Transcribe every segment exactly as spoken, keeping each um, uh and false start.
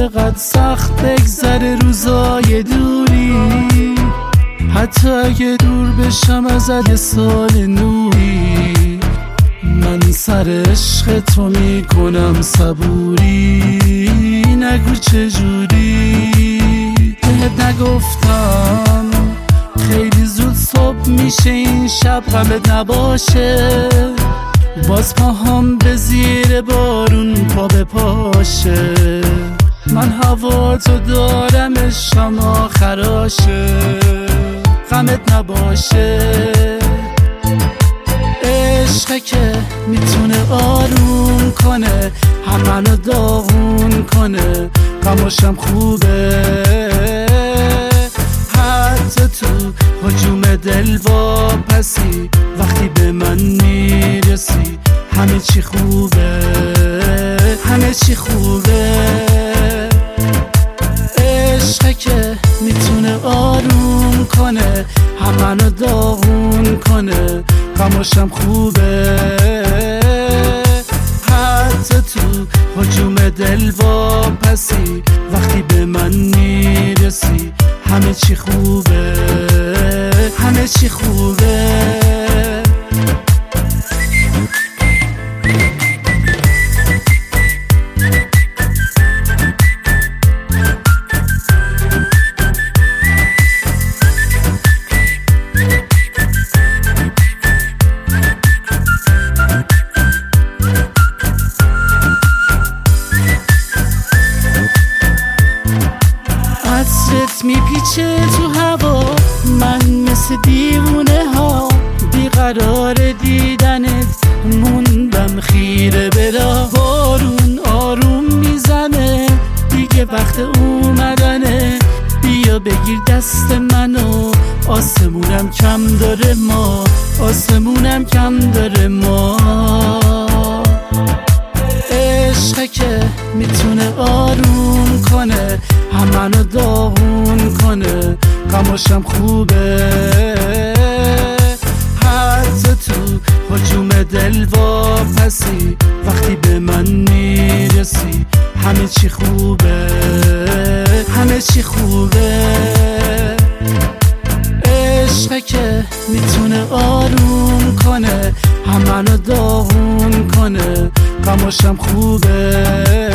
چقدر سخت بگذره روزای دوری، حتی اگه دور بشم ازت یه سال نوری. من سر عشق تو میکنم صبوری، نگو چجوری. بهت نگفتم خیلی زود صبح میشه این شب غمت نباشه، باز پاهم به زیر بارون پا به پاشه. من هوا تو دارم عشقم آخراشه، غمت نباشه. عشقه که میتونه آروم کنه، همه داغون کنه، غماشم خوبه. حتی تو هجوم دل واپسی، وقتی به من میرسی همه چی خوبه، همه چی خوبه. عشقه که میتونه آروم کنه، همه داغون کنه، غماشم خوبه. حتی تو هجوم دل واپسی، وقتی به من میرسی همه چی خوبه، همه چی خوبه. عطرت میپیچه تو هوا، من مثل دیوونه ها بیقرار دیدنت موندم خیره برا. بارون آروم میزنه دیگه وقت اومدنه، بیا بگیر دست منو، آسمونم کم داره ما، آسمونم کم داره ما. عشقه که میتونه آروم کنه، همه داغون کنه، غماشم خوبه. حتی تو هجوم دل واپسی، وقتی به من میرسی همه چی خوبه، همه چی خوبه. عشقه که میتونه آروم کنه، همه داغون کنه، غماشم خوبه.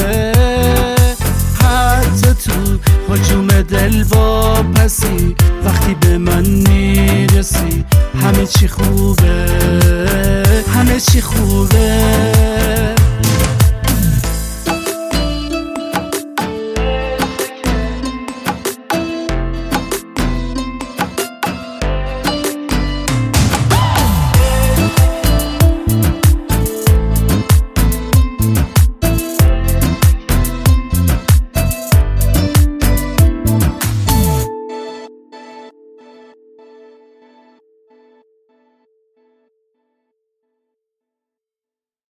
حتی تو هجوم دل واپسی، وقتی به من میرسی همه چی خوبه، همه چی خوبه.